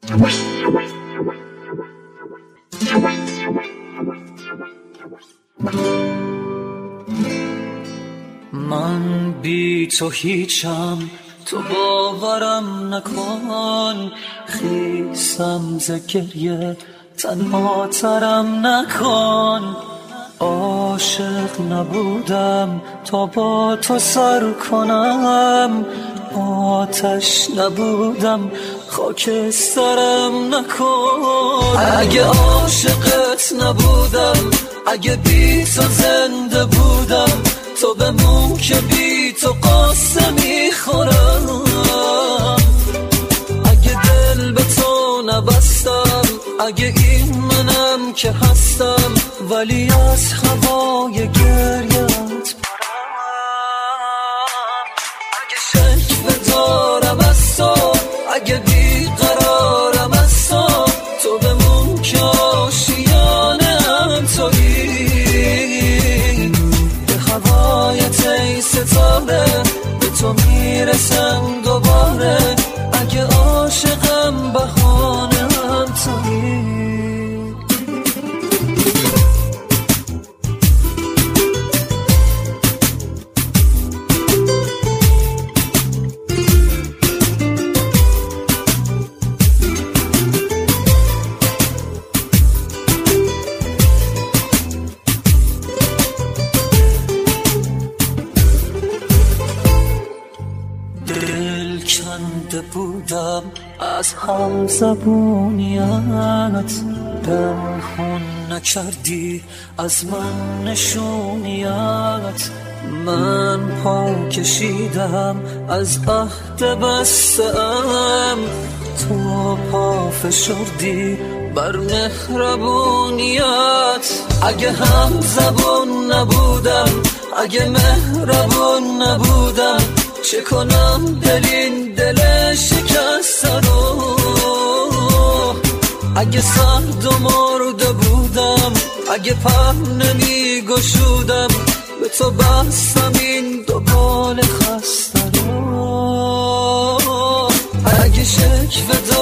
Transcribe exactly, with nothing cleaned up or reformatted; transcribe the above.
من بی تو هیچم، تو باورم نکن، خیسم ز گریه تنها ترم نکن. عاشق نبودم تا با تو سر کنم، آتش نبودم خاکسترم نکن. اگه عاشقت نبودم، اگه بی تو زنده بودم، تو بمون که بی تو قصه میخورم. اگه دل به تو نبستم، اگه این منم که هستم، ولی از هوای گریت پرم. اگه شک دارم از تو، اگه بیقرارم از تو، تو بمون که آشیانم تویی. به هوایت ای ستاره، به تو میرسم دوباره. اگه عاشقم بهانه‌ام تویی. دل کنده بودم از هم زبونیت، دم خون نکردی از من نشونیت. من پا کشیدم از عهد بسته‌ام، تو پا فشردی بر مهربونیت. اگه هم زبون نبودم، اگه مهربون نبودم، چه کنم دل این دل شکسته رو. اگه سرد و مرده بودم، اگه پر نمی گشودم، به تو بستم این دو بال خسته رو. اگه شکوه